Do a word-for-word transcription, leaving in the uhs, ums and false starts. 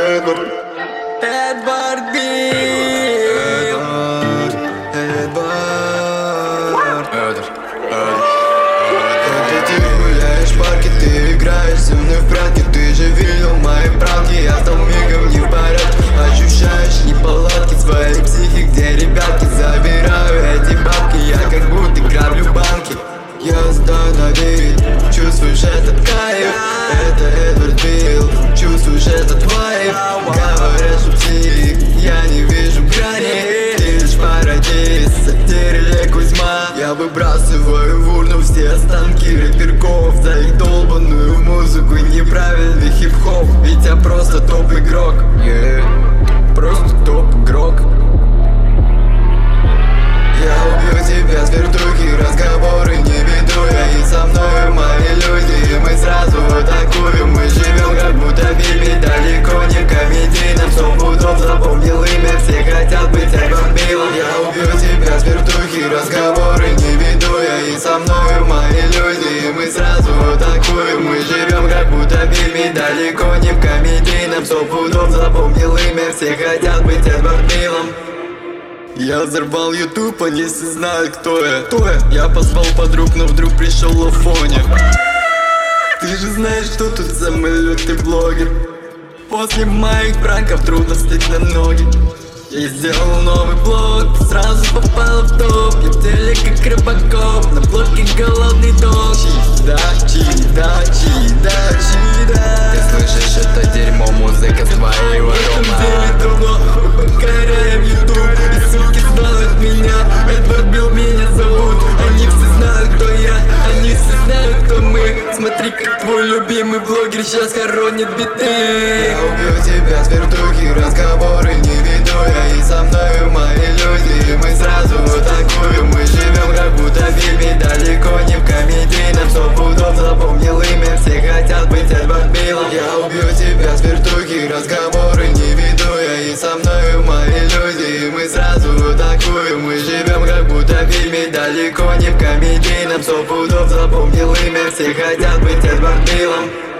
Эдвард. Эдвард Билл. Эдвард, Эдвард, это ты гуляешь в парке, ты играешь со мной в прятки. Ты же видел мои пранки, я стал мигом не в порядке. Ощущаешь неполадки в своей психи, где ребятки. Забираю эти бабки, я как будто граблю банки. Я сдаю на вид, чувствуешь этот кайф. Это Эдвард Билл, чувствуешь этот вайб. Говорят, что псих, я не вижу грани. Ты лишь парадис, сатирик Кузьма. Я выбрасываю в урну все останки рэперков за их долбанную музыку и неправильный хип-хоп. Ведь я просто топ-игрок, yeah. Просто топ-игрок. Я убью тебя с вертухи, разговоры не веду я. И со мною мои люди, и мы сразу атакуем. Мы живем как будто в фильме, далеко не комедийном. Сто пудов запомнил имя, все хотят быть Эдвард Биллом. Я убью тебя с вертухи, разговоры не веду я. И со мною мои люди, и мы сразу атакуем. Мы живем как будто в фильме, далеко не в комедийном. Сто пудов запомнил имя, все хотят быть Эдвард Биллом. Я взорвал ютуб, они все знают, кто я. Кто я? Я позвал подруг, но вдруг пришел Афоня. Ты же знаешь, что тут самый лютый блогер. После моих пранков трудно встать на ноги. Я сделал новый блог, сразу попал в топ. Я в теле как Рыбаков, на блоке голодный дог. Чида, чида, чида, чида. Ты слышишь это дерьмо, музыка с твоего дома. Мы покоряем ютуб, и суки знают меня. Эдвард Билл меня зовут, они все знают, кто я. Они все знают, кто мы. Смотри, как твой любимый блогер сейчас хоронит биты. Я убью тебя с вертухи, разговоры не веду я. И со мною мои люди, и мы сразу атакуем. Мы живем как будто в фильме, далеко не в комедийном. Сто пудов запомнил имя, все хотят быть Эдвард Биллом. Я убью тебя с вертухи, разговоры не веду я. И со мною мои люди, и мы сразу атакуем. Мы живем как будто в фильме, далеко не в комедийном. Сто пудов запомнил имя, все хотят быть Эдвард Биллом.